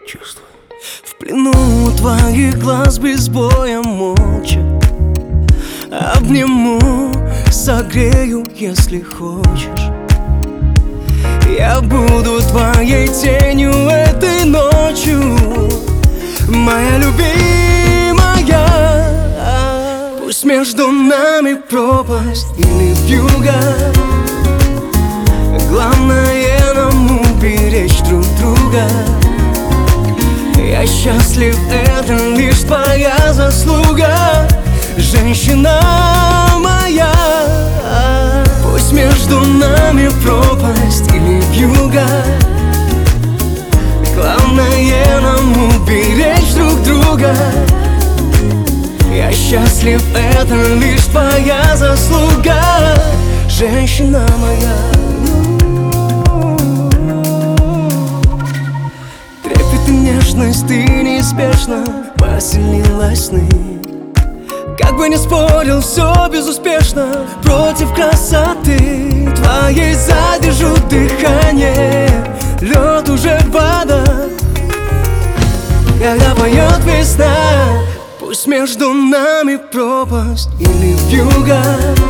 Чувствуй. В плену твоих глаз без боя молча обниму, согрею, если хочешь. Я буду твоей тенью этой ночью, моя любимая. Пусть между нами пропасть или вьюга, главное нам уберечь друг друга. Я счастлив, это лишь твоя заслуга, женщина моя. Пусть между нами пропасть или вьюга, главное нам уберечь друг друга. Я счастлив, это лишь твоя заслуга, женщина моя. Трепет и нежность, ты неспешно поселила сны. Как бы ни спорил, все безуспешно против красоты твоей. Задержу дыхание, лед уже в водах, когда поет весна. Пусть между нами пропасть или вьюга,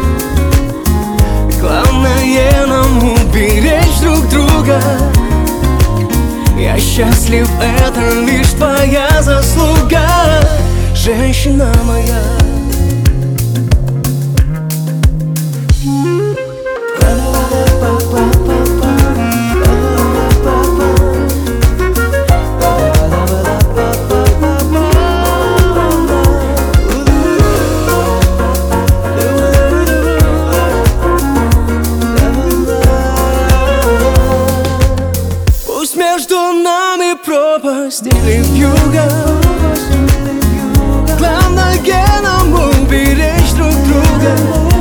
главное нам уберечь друг друга. Я счастлив, это лишь твоя заслуга, женщина моя. Между нами пропасть или вьюга, главное нам уберечь друг друга.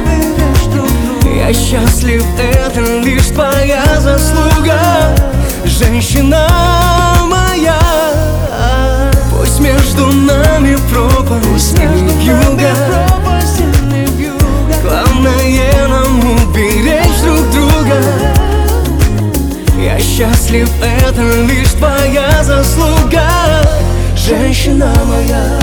Я счастлив, это лишь твоя заслуга, женщина моя. Пусть между нами пропасть или вьюга, главное нам уберечь друг друга. Я счастлив, это лишь твоя заслуга, женщина моя.